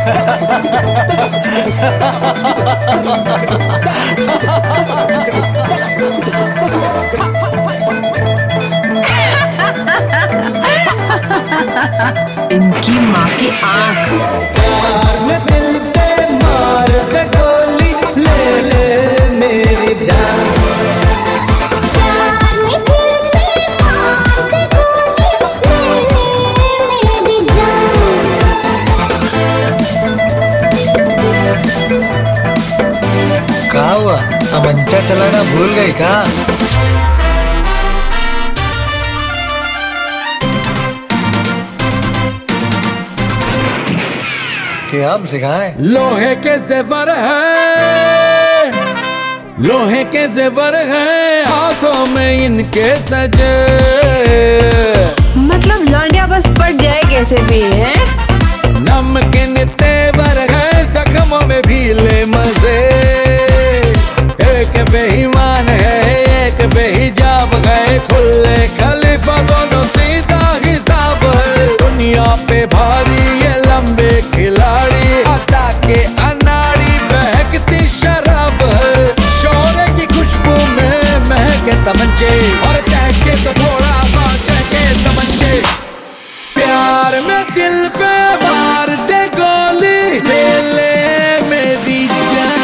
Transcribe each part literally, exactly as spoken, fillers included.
इनकी माँ की आँख। दिल पे मार दे गोली, ले ले मेरी जान। क्या हुआ, तमंचा चलाना भूल गई का? कि हम सिखाएं? लोहे के ज़ेवर है, लोहे के ज़ेवर है हाथों में इनके सजे। मतलब लौंडिया बस पड़ जाए कैसे भी है। नमकीन तेवर है जख्मों में भी ले मजे। एक बेईमान है एक बेहिजाब गए खुले खलीफा दोनों सीधा हिसाब है। दुनिया पे भारी ये लंबे खिलाड़ी, अदा के अनाड़ी बहकती शराब है। शोरे की खुशबू में महके तमंचे और चहके तो थोड़ा सा चहके तमंचे। प्यार में दिल पे मार दे गोली, ले ले मेरी जान।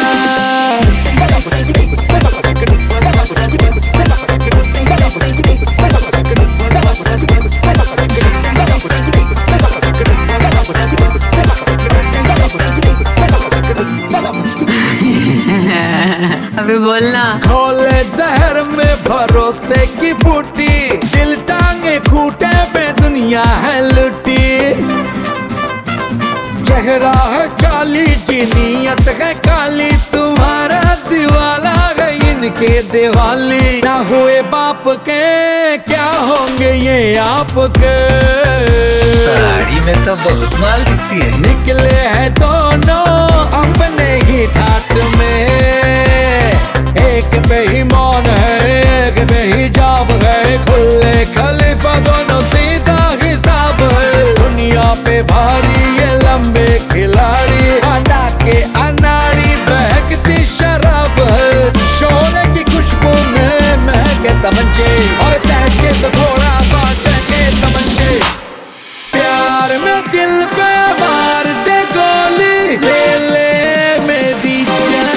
अभी बोलना। खोले जहर में भरोसे की बूटी, दिल टांगे खूटे पे दुनिया है लुटी। चेहरा है चाली की नीयत है काली, तुम्हारा दीवाला है इनके दिवाली। ना हुए बाप के क्या होंगे ये आपके। साड़ी में तो बहुत माल दिखती है। निकले हैं दोनों अपने ही ठाट में। एक बेईमान है एक बेहिजाब है खुले खलीफा दोनों सीधा हिसाब है। दुनिया पे भारी ये लंबे खिलाड़ी, अदा के अनाड़ी बहकती शराब है। शोरे की खुशबू में महके तमंचे और तहके तो थोड़ा सा चहके तमंचे। प्यार में दिल पे मार दे गोली, ले ले मेरी जान।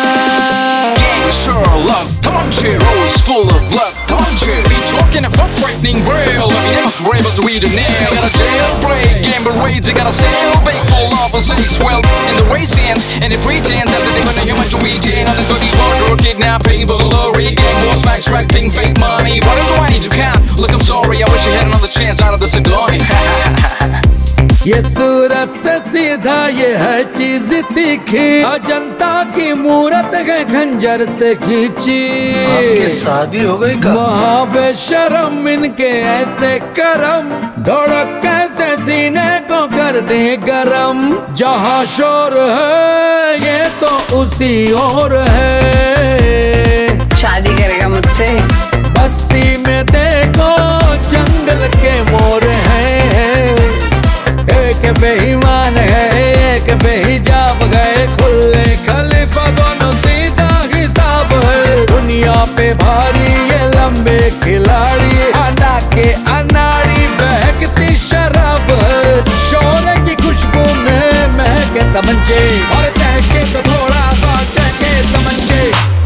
Sure love, Tamanche, rose full of love, Tamanche. Be talking of a frightening braille, I mean, never were able to read a nail. Got a jailbreak, gamble raids, I got a sail, bake full of a six well in the race ends, and the pretense as a thing on the human to reach in on the dirty water, kidnapping, burglary, gang wars, max extracting fake money. What do I need to count? Look, I'm sorry, I wish I had another chance out of this agony. ये सूरत से सीधा ये है चीज तीखी, अजंता की मूरत है खंजर से खींची। आपकी शादी हो गई का? महाबेशरम इनके ऐसे करम, धड़क कैसे सीने को कर दे गरम। जहाँ शोर है ये तो उसी ओर है। शादी करेगा मुझसे? बस्ती में देखो जंगल के मोर हैं। एक बेईमान है एक बेहिजाब गए खुले खलीफा दोनों सीधा हिसाब है। दुनिया पे भारी ये लंबे खिलाड़ी, अदा के अनाड़ी बहकती शराब है। शोरे की खुशबू में महके तमंचे और तहके तो थोड़ा सा चहके तमंचे।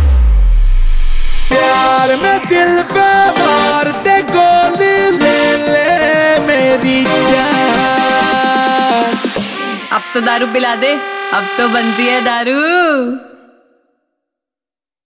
प्यार में दिल पे मार दे गोली, ले ले मेरी जान। अब तो दारू पिला दे, अब तो बनती है दारू।